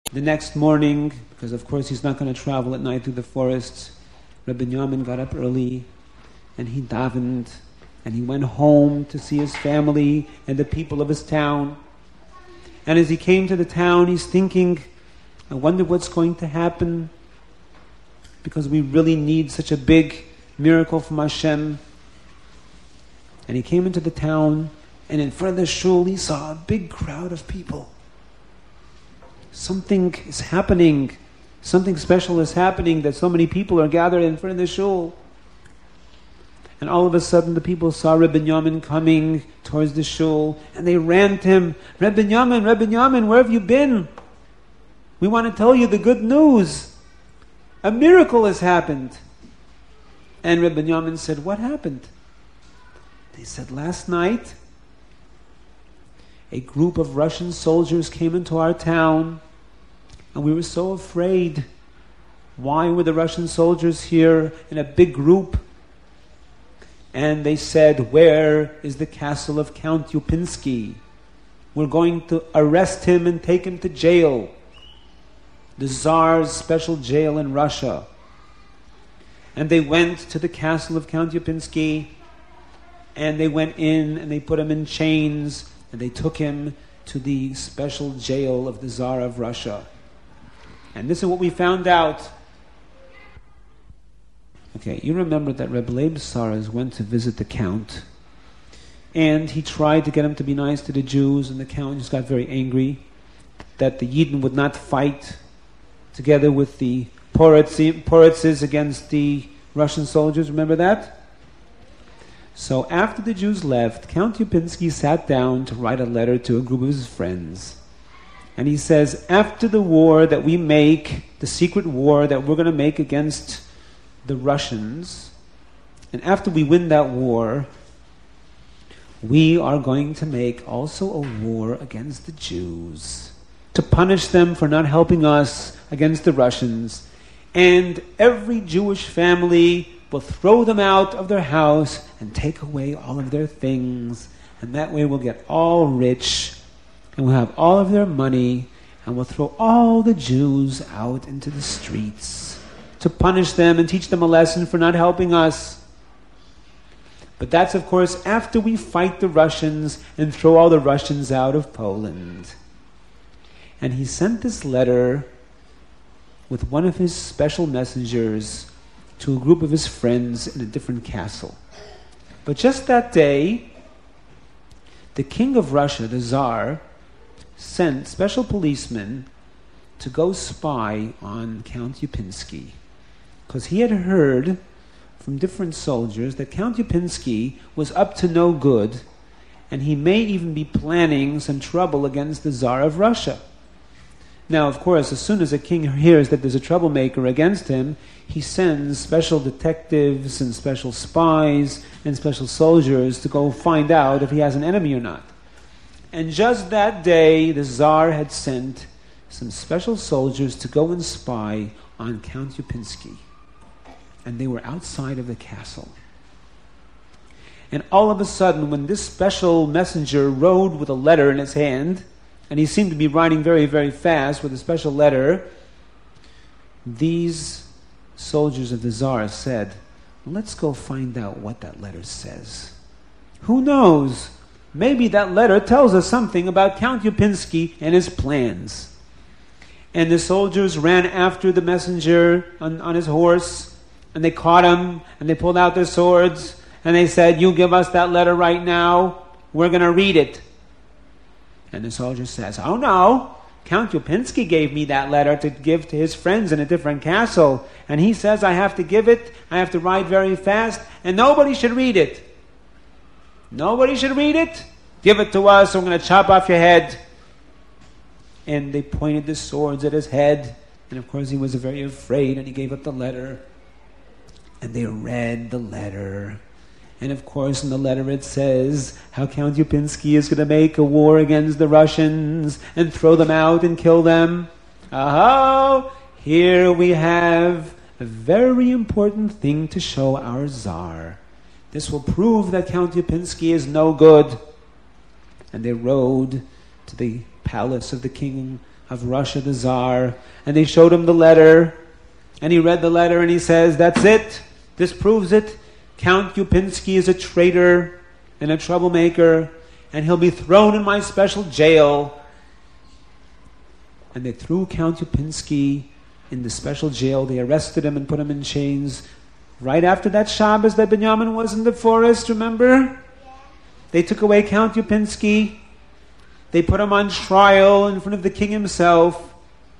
The next morning, because of course he's not going to travel at night through the forests, Reb Binyamin got up early and he davened and he went home to see his family and the people of his town. And as he came to the town, he's thinking, I wonder what's going to happen, because we really need such a big miracle from Hashem. And he came into the town, and in front of the shul he saw a big crowd of people. Something is happening. Something special is happening, that so many people are gathered in front of the shul. And all of a sudden the people saw Reb Binyamin coming towards the shul, and they ran to him. Reb Binyamin, where have you been? We want to tell you the good news. A miracle has happened. And Reb Binyamin said, what happened? They said, last night a group of Russian soldiers came into our town, and we were so afraid. Why were the Russian soldiers here in a big group? And they said, where is the castle of Count Yupinsky? We're going to arrest him and take him to jail. The Tsar's special jail in Russia. And they went to the castle of Count Yupinsky, and they went in and they put him in chains, and they took him to the special jail of the Tsar of Russia. And this is what we found out. Okay, you remember that Reb Leib Saras went to visit the Count, and he tried to get him to be nice to the Jews, and the Count just got very angry that the Yidden would not fight together with the Poritzes against the Russian soldiers. Remember that? So after the Jews left, Count Yupinsky sat down to write a letter to a group of his friends. And he says, after the war that we make, the secret war that we're going to make against the Russians, and after we win that war, we are going to make also a war against the Jews, to punish them for not helping us against the Russians. And every Jewish family will throw them out of their house and take away all of their things. And that way we'll get all rich, and we'll have all of their money, and we'll throw all the Jews out into the streets to punish them and teach them a lesson for not helping us. But that's, of course, after we fight the Russians and throw all the Russians out of Poland. And he sent this letter with one of his special messengers to a group of his friends in a different castle. But just that day, the king of Russia, the Tsar, sent special policemen to go spy on Count Yupinsky, because he had heard from different soldiers that Count Yupinsky was up to no good, and he may even be planning some trouble against the Tsar of Russia. Now, of course, as soon as a king hears that there's a troublemaker against him, he sends special detectives and special spies and special soldiers to go find out if he has an enemy or not. And just that day, the Tsar had sent some special soldiers to go and spy on Count Yupinsky. And they were outside of the castle. And all of a sudden, when this special messenger rode with a letter in his hand, and he seemed to be riding very, very fast with a special letter, these soldiers of the Tsar said, let's go find out what that letter says. Who knows? Maybe that letter tells us something about Count Yupinsky and his plans. And the soldiers ran after the messenger on his horse, and they caught him, and they pulled out their swords, and they said, you give us that letter right now, we're going to read it. And the soldier says, oh no, Count Yupinsky gave me that letter to give to his friends in a different castle, and he says I have to give it, I have to ride very fast, and nobody should read it. Nobody should read it? Give it to us, or we're going to chop off your head. And they pointed the swords at his head, and of course he was very afraid, and he gave up the letter. And they read the letter. And of course in the letter it says how Count Yupinsky is going to make a war against the Russians and throw them out and kill them. Oh, here we have a very important thing to show our Tsar. This will prove that Count Yupinsky is no good. And they rode to the palace of the king of Russia, the Tsar, and they showed him the letter, and he read the letter and he says, that's it, this proves it, Count Yupinsky is a traitor and a troublemaker, and he'll be thrown in my special jail. And they threw Count Yupinsky in the special jail. They arrested him and put him in chains. Right after that Shabbos that Binyamin was in the forest, remember? They took away Count Yupinsky. They put him on trial in front of the king himself.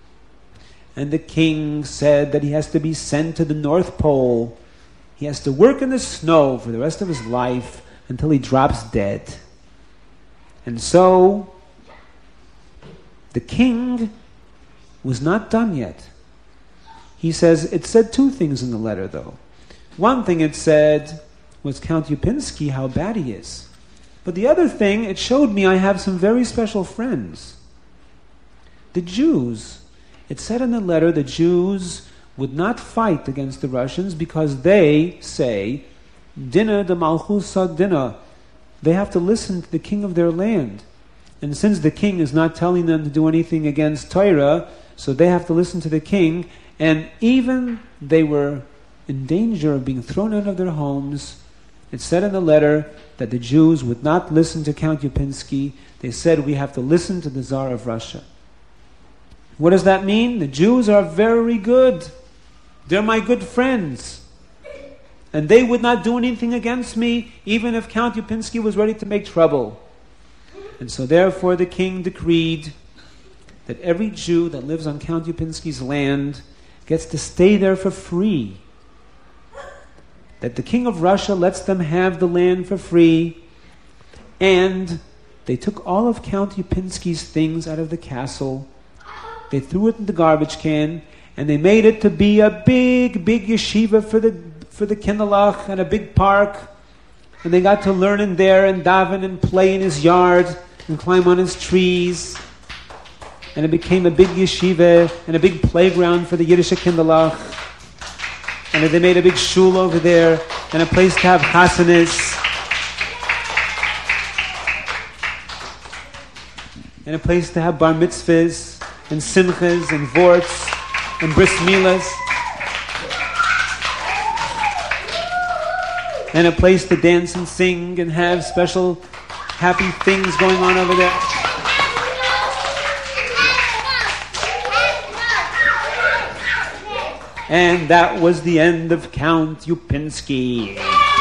And the king said that he has to be sent to the North Pole. He has to work in the snow for the rest of his life until he drops dead. And so, the king was not done yet. He says, it said two things in the letter though. One thing it said was Count Yupinsky, how bad he is. But the other thing, it showed me I have some very special friends. The Jews. It said in the letter the Jews would not fight against the Russians because they say, Dina de Malchusa Dina. They have to listen to the king of their land. And since the king is not telling them to do anything against Torah, so they have to listen to the king. And even they were in danger of being thrown out of their homes. It said in the letter that the Jews would not listen to Count Yupinsky. They said, we have to listen to the Tsar of Russia. What does that mean? The Jews are very good. They're my good friends. And they would not do anything against me, even if Count Yupinsky was ready to make trouble. And so therefore the king decreed that every Jew that lives on Count Yupinsky's land gets to stay there for free. That the king of Russia lets them have the land for free. And they took all of Count Yupinsky's things out of the castle. They threw it in the garbage can, and they made it to be a big, big yeshiva for the Kinderlach and a big park. And they got to learn in there and daven and play in his yard and climb on his trees. And it became a big yeshiva and a big playground for the Yiddish Kinderlach. And they made a big shul over there and a place to have chasanis. And a place to have bar mitzvahs and simchas and vorts and bris milas. And a place to dance and sing and have special happy things going on over there. And that was the end of Count Yupinsky.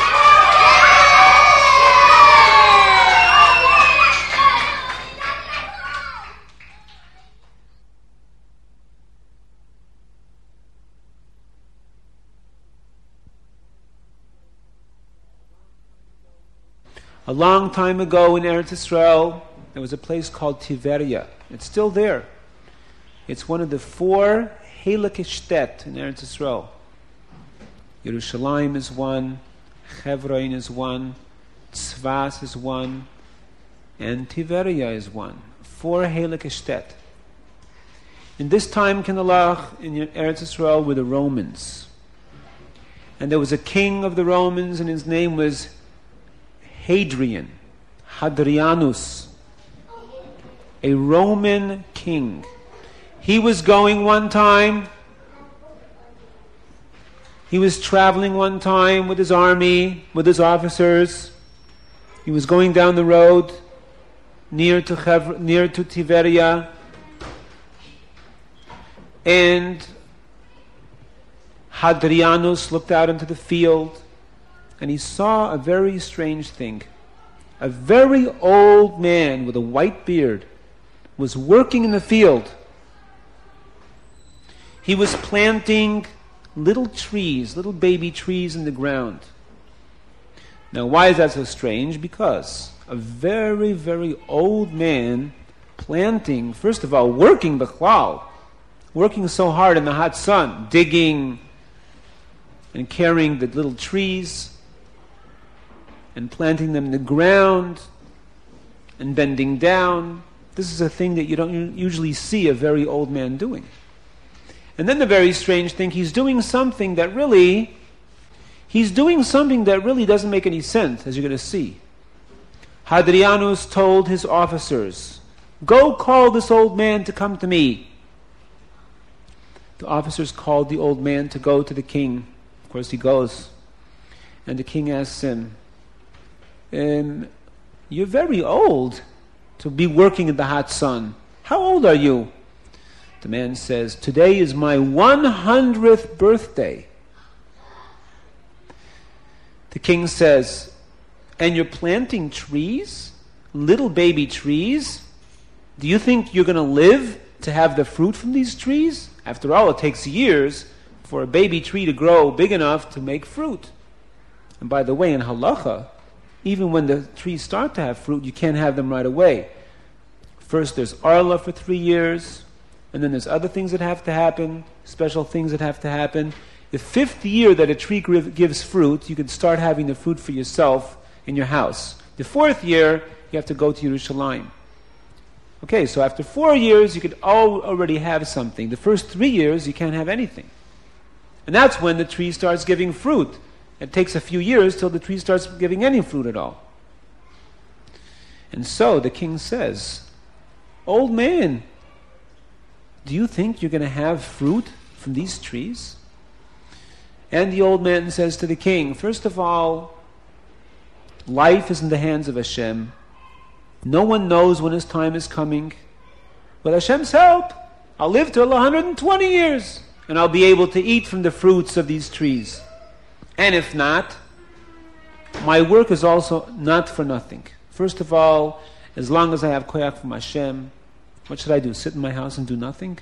A long time ago in Eretz Yisrael, there was a place called Tiveria. It's still there. It's one of the 4 Heilige Städte in Eretz Yisrael. Yerushalayim is one, Hebron is one, Tzfas is one, and Tiveria is one. 4 Heilige Städte. In this time, Kinderlach, in Eretz Yisrael, were the Romans. And there was a king of the Romans, and his name was Hadrian, Hadrianus, a Roman king. He was going one time, he was traveling one time with his army, with his officers. He was going down the road near to Tiveria, and Hadrianus looked out into the field and he saw a very strange thing. A very old man with a white beard was working in the field. He was planting little trees, little baby trees in the ground. Now, why is that so strange? Because a very, very old man planting, first of all, working b'chlal, working so hard in the hot sun, digging and carrying the little trees and planting them in the ground and bending down. This is a thing that you don't usually see a very old man doing. And then the very strange thing, he's doing something that really doesn't make any sense, as you're going to see. Hadrianus told his officers, Go call this old man to come to me. The officers called the old man to go to the king. Of course he goes. And the king asks him, you're very old to be working in the hot sun. How old are you? The man says, today is my 100th birthday. The king says, and you're planting trees? Little baby trees? Do you think you're going to live to have the fruit from these trees? After all, it takes years for a baby tree to grow big enough to make fruit. And by the way, in halacha, even when the trees start to have fruit, you can't have them right away. First there's arla for 3 years, and then there's other things that have to happen, special things that have to happen. The 5th year that a tree gives fruit, you can start having the fruit for yourself in your house. The 4th year, you have to go to Yerushalayim. Okay, so after 4 years, you could already have something. The first 3 years, you can't have anything. And that's when the tree starts giving fruit. It takes a few years till the tree starts giving any fruit at all. And so the king says, old man, do you think you're going to have fruit from these trees? And the old man says to the king, first of all, life is in the hands of Hashem. No one knows when his time is coming. With Hashem's help, I'll live till 120 years, and I'll be able to eat from the fruits of these trees. And if not, my work is also not for nothing. First of all, as long as I have koyach from Hashem, what should I do? Sit in my house and do nothing?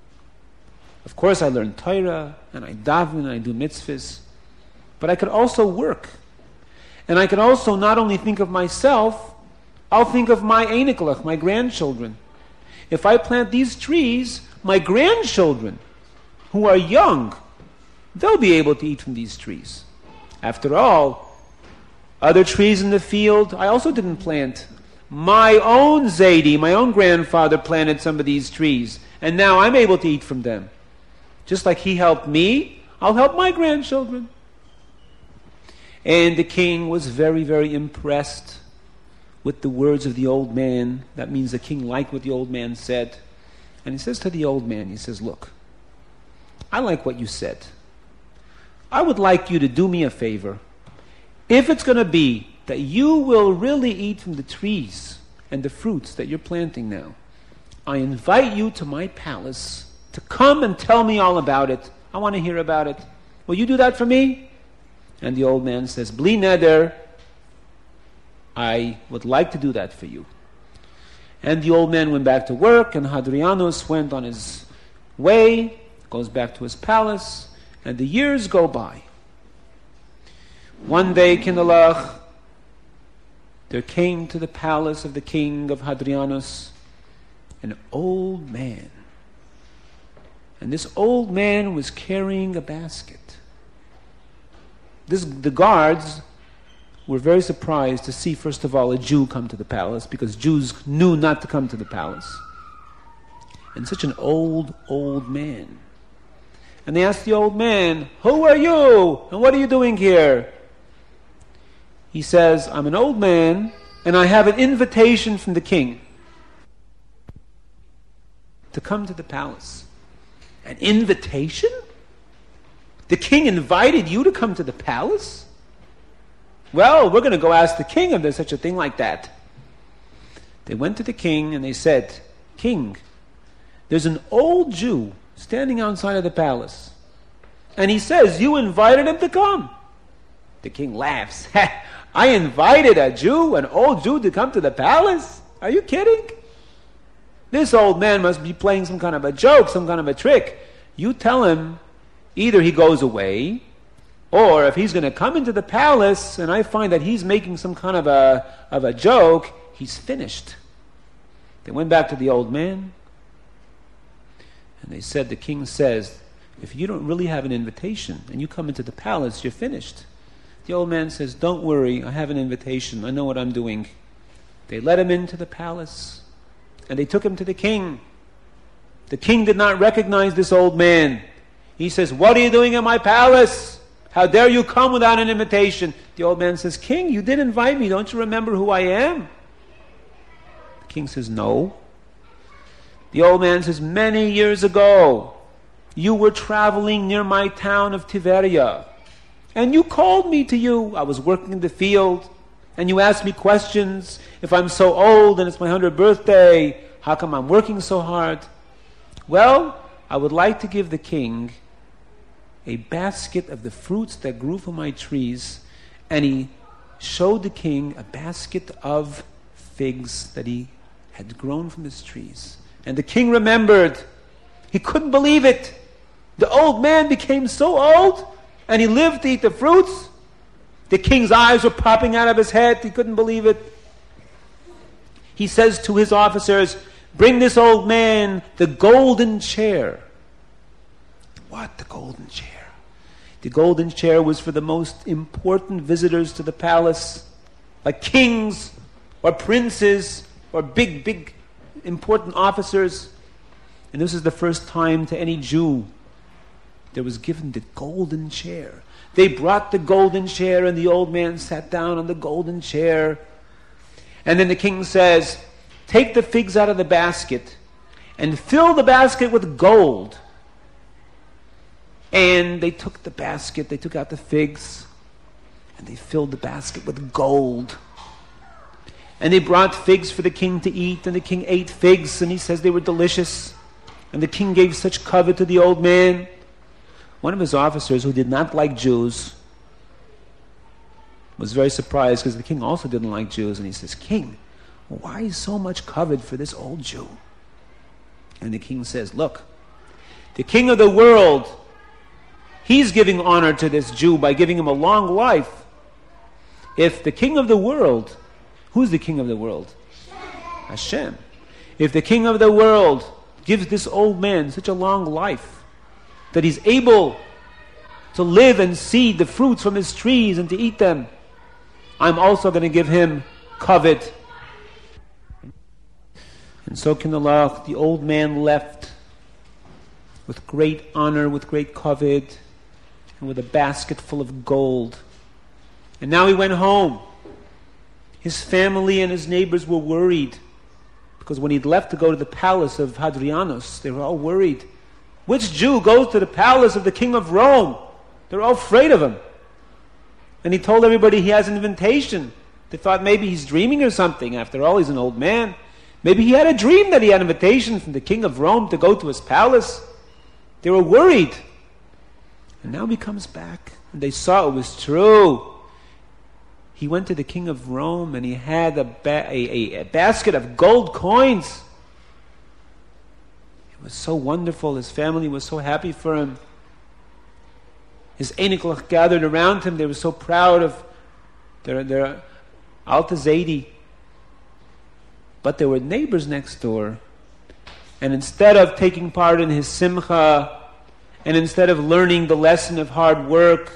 Of course I learn Torah, and I daven, and I do mitzvahs. But I could also work. And I could also not only think of myself, I'll think of my einiklach, my grandchildren. If I plant these trees, my grandchildren, who are young, they'll be able to eat from these trees. After all, other trees in the field, I also didn't plant. My own Zaidi, my own grandfather, planted some of these trees, and now I'm able to eat from them. Just like he helped me, I'll help my grandchildren. And the king was very, very impressed with the words of the old man. That means the king liked what the old man said. And he says to the old man, he says, look, I like what you said. I would like you to do me a favor. If it's going to be that you will really eat from the trees and the fruits that you're planting now, I invite you to my palace to come and tell me all about it. I want to hear about it. Will you do that for me? And the old man says, Bli neder, I would like to do that for you. And the old man went back to work, and Hadrianus went on his way, goes back to his palace, and the years go by. One day, Kinderlach, there came to the palace of the king of Hadrianus an old man. And this old man was carrying a basket. The guards were very surprised to see, first of all, a Jew come to the palace, because Jews knew not to come to the palace. And such an old, old man. And they asked the old man, who are you? And what are you doing here? He says, I'm an old man, and I have an invitation from the king to come to the palace. An invitation? The king invited you to come to the palace? Well, we're going to go ask the king if there's such a thing like that. They went to the king and they said, King, there's an old Jew standing outside of the palace, and he says you invited him to come. The king laughs. I invited a Jew, an old Jew, to come to the palace? Are you kidding? This old man must be playing some kind of a joke, some kind of a trick. You tell him either he goes away, or if he's going to come into the palace and I find that he's making some kind of a joke, he's finished. They went back to the old man, and they said, the king says, if you don't really have an invitation and you come into the palace, you're finished. The old man says, don't worry, I have an invitation. I know what I'm doing. They let him into the palace, and they took him to the king. The king did not recognize this old man. He says, what are you doing in my palace? How dare you come without an invitation? The old man says, King, you did invite me. Don't you remember who I am? The king says, no, The old man says, many years ago, you were traveling near my town of Tiberia, and you called me to you. I was working in the field, and you asked me questions. If I'm so old and it's my 100th birthday, how come I'm working so hard? Well, I would like to give the king a basket of the fruits that grew from my trees. And he showed the king a basket of figs that he had grown from his trees. And the king remembered. He couldn't believe it. The old man became so old, and he lived to eat the fruits. The king's eyes were popping out of his head. He couldn't believe it. He says to his officers, bring this old man the golden chair. What, the golden chair? The golden chair was for the most important visitors to the palace, like kings or princes or big important officers. And this is the first time to any Jew there was given the golden chair. They brought the golden chair, and the old man sat down on the golden chair. And then the king says, take the figs out of the basket and fill the basket with gold. And they took the basket, they took out the figs, and they filled the basket with gold. And they brought figs for the king to eat, and the king ate figs, and he says they were delicious. And the king gave such covet to the old man. One of his officers, who did not like Jews, was very surprised, because the king also didn't like Jews. And he says, King, why so much covet for this old Jew? And the king says, look, the king of the world, he's giving honor to this Jew by giving him a long life. If the king of the world, who's the king of the world? Hashem. If the king of the world gives this old man such a long life, that he's able to live and see the fruits from his trees and to eat them, I'm also going to give him covet. And so, Kinalach, the old man left with great honor, with great covet, and with a basket full of gold. And now he went home. His family and his neighbors were worried, because when he'd left to go to the palace of Hadrianus, they were all worried. Which Jew goes to the palace of the king of Rome? They're all afraid of him. And he told everybody he has an invitation. They thought maybe he's dreaming or something. After all, he's an old man. Maybe he had a dream that he had an invitation from the king of Rome to go to his palace. They were worried. And now he comes back, and they saw it was true. He went to the king of Rome, and he had a basket of gold coins. It was so wonderful. His family was so happy for him. His Einiklach gathered around him. They were so proud of their Alta Zaidi. But there were neighbors next door. And instead of taking part in his simcha, and instead of learning the lesson of hard work,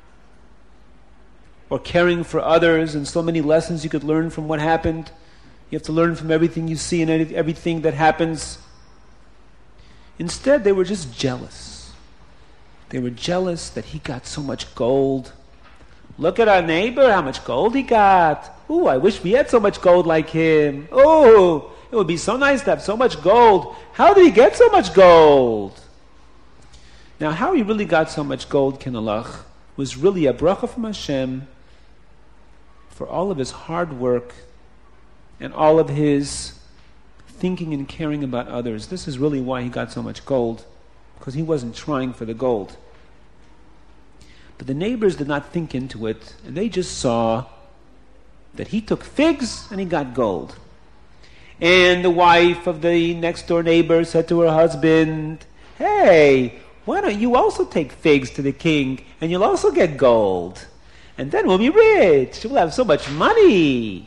or caring for others, and so many lessons you could learn from what happened, you have to learn from everything you see and everything that happens. Instead, they were just jealous. They were jealous that he got so much gold. Look at our neighbor, how much gold he got. Ooh, I wish we had so much gold like him. Oh, it would be so nice to have so much gold. How did he get so much gold? Now, how he really got so much gold, Kinalach, was really a bracha from Hashem for all of his hard work and all of his thinking and caring about others. This is really why he got so much gold, because he wasn't trying for the gold. But the neighbors did not think into it, and they just saw that he took figs and he got gold. And the wife of the next door neighbor said to her husband, hey, why don't you also take figs to the king, and you'll also get gold? And then we'll be rich. We'll have so much money.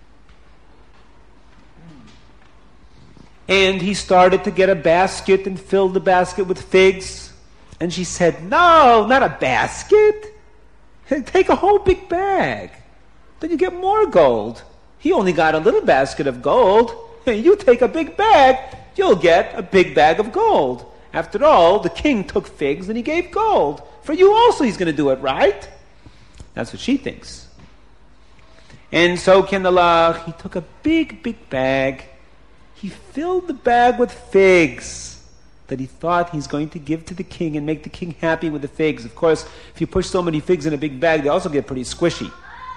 And he started to get a basket and filled the basket with figs. And she said, no, not a basket. Take a whole big bag. Then you get more gold. He only got a little basket of gold. You take a big bag, you'll get a big bag of gold. After all, the king took figs and he gave gold. For you also he's going to do it, right? That's what she thinks. And so Kinalach, he took a big bag. he filled the bag with figs that he thought he's going to give to the king and make the king happy with the figs. Of course, if you push so many figs in a big bag, they also get pretty squishy.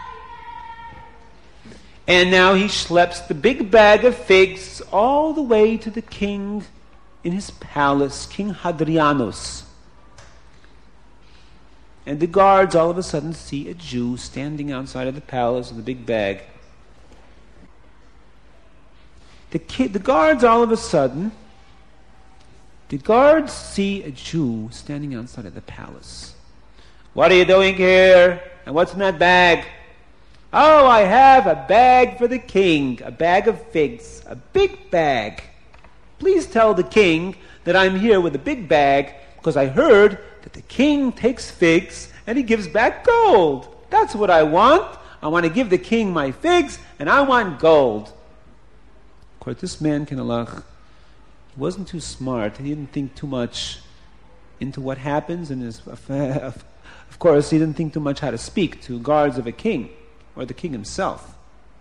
And now he schleps the big bag of figs all the way to the king in his palace, King Hadrianus. And the guards all of a sudden see a Jew standing outside of the palace with a big bag. The guards all of a sudden, the guards see a Jew standing outside of the palace. What are you doing here? And what's in that bag? Oh, I have a bag for the king, a bag of figs, a big bag. Please tell the king that I'm here with a big bag because I heard that the king takes figs and he gives back gold. That's what I want. I want to give the king my figs and I want gold. Of course, this man, Kinalach, he wasn't too smart. He didn't think too much into what happens. And of course, he didn't think too much how to speak to guards of a king or the king himself.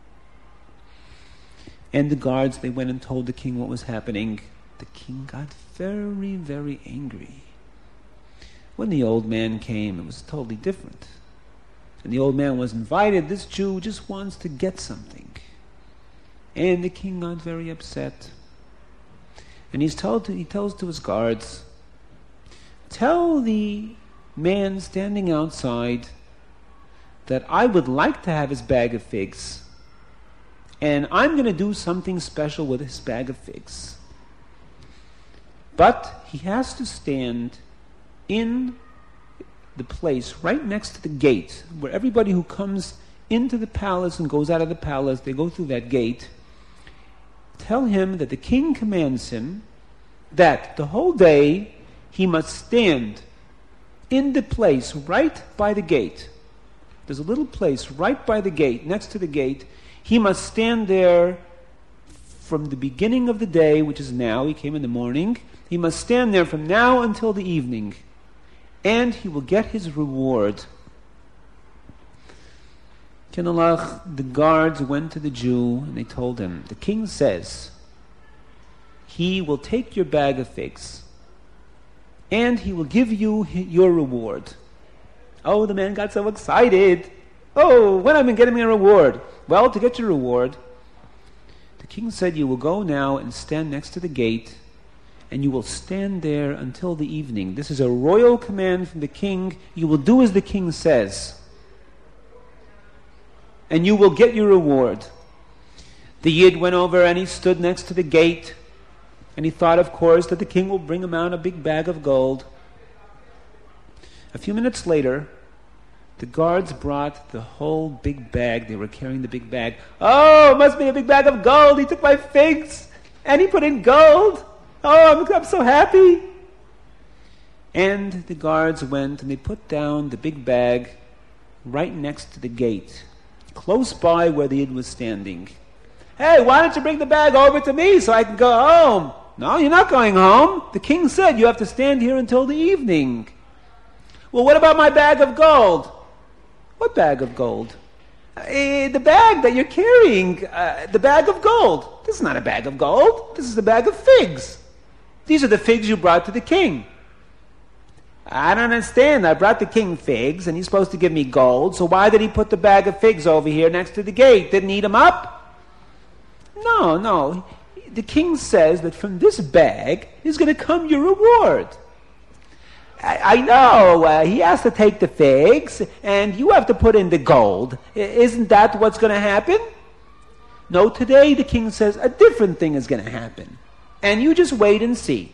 And the guards, they went and told the king what was happening. The king got very, very angry. When the old man came, it was totally different. And the old man was invited. This Jew just wants to get something. And the king got very upset. And he tells to his guards, tell the man standing outside that I would like to have his bag of figs. And I'm going to do something special with his bag of figs. But he has to stand in the place right next to the gate, where everybody who comes into the palace and goes out of the palace, they go through that gate. Tell him that the king commands him that the whole day he must stand in the place right by the gate. There's a little place right by the gate, next to the gate. He must stand there from the beginning of the day, which is now. He came in the morning. He must stand there from now until the evening. And he will get his reward. Kinalach, the guards went to the Jew and they told him, the king says, he will take your bag of figs and he will give you your reward. Oh, the man got so excited. Oh, when am I getting a reward? Well, to get your reward, the king said you will go now and stand next to the gate and you will stand there until the evening. This is a royal command from the king. You will do as the king says. And you will get your reward. The Yid went over and he stood next to the gate. And he thought, of course, that the king will bring him out a big bag of gold. A few minutes later, the guards brought the whole big bag. They were carrying the big bag. Oh, it must be a big bag of gold. He took my figs and he put in gold. Oh, I'm so happy. And the guards went and they put down the big bag right next to the gate, close by where the Yid was standing. Hey, why don't you bring the bag over to me so I can go home? No, you're not going home. The king said you have to stand here until the evening. Well, what about my bag of gold? What bag of gold? The bag that you're carrying, the bag of gold. This is not a bag of gold. This is a bag of figs. These are the figs you brought to the king. I don't understand. I brought the king figs, and he's supposed to give me gold, so why did he put the bag of figs over here next to the gate? Didn't eat them up? No. The king says that from this bag is going to come your reward. I know. He has to take the figs, and you have to put in the gold. Isn't that what's going to happen? No, today the king says a different thing is going to happen. And you just wait and see.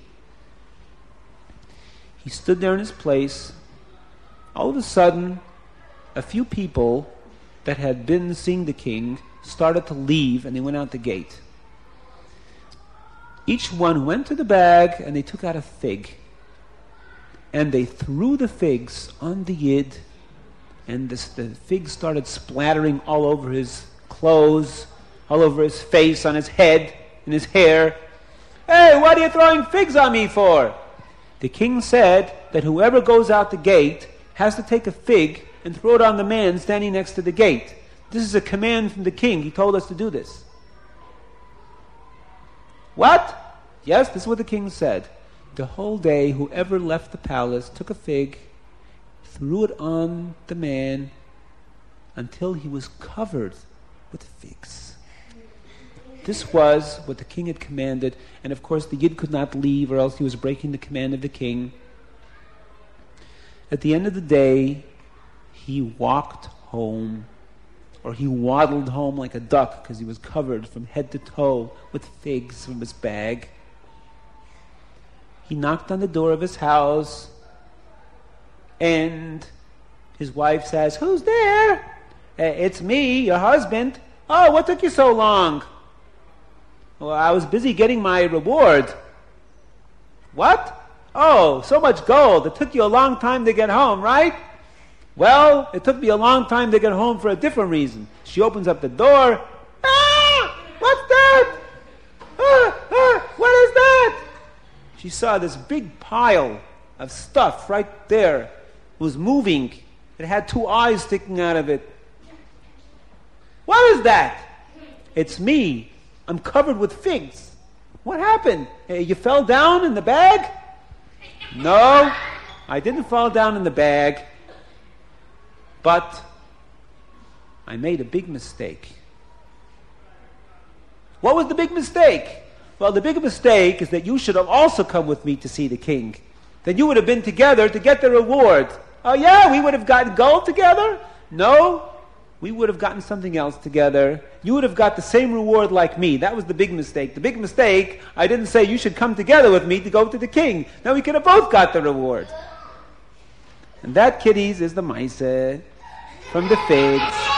He stood there in his place. All of a sudden, a few people that had been seeing the king started to leave, and they went out the gate. Each one went to the bag, and they took out a fig. And they threw the figs on the Yid, and the figs started splattering all over his clothes, all over his face, on his head, and his hair. Hey, what are you throwing figs on me for? The king said that whoever goes out the gate has to take a fig and throw it on the man standing next to the gate. This is a command from the king. He told us to do this. What? Yes, this is what the king said. The whole day, whoever left the palace took a fig, threw it on the man until he was covered with figs. This was what the king had commanded, and of course the Yid could not leave, or else he was breaking the command of the king. At the end of the day, he walked home, or he waddled home like a duck, because he was covered from head to toe with figs from his bag. He knocked on the door of his house, and his wife says, "Who's there?" "It's me, your husband." "Oh, what took you so long?" "Well, I was busy getting my reward." "What?" "Oh, so much gold. It took you a long time to get home, right?" "Well, it took me a long time to get home for a different reason." She opens up the door. "Ah! What's that? What is that?" She saw this big pile of stuff right there. It was moving. It had two eyes sticking out of it. "What is that?" "It's me. I'm covered with figs." "What happened? You fell down in the bag?" "No, I didn't fall down in the bag. But I made a big mistake." "What was the big mistake?" "Well, the big mistake is that you should have also come with me to see the king. Then you would have been together to get the reward." "Oh yeah, we would have gotten gold together?" "No, we would have gotten something else together. You would have got the same reward like me. That was the big mistake. The big mistake, I didn't say you should come together with me to go to the king. Now we could have both got the reward." And that, kiddies, is the Maaseh from the figs.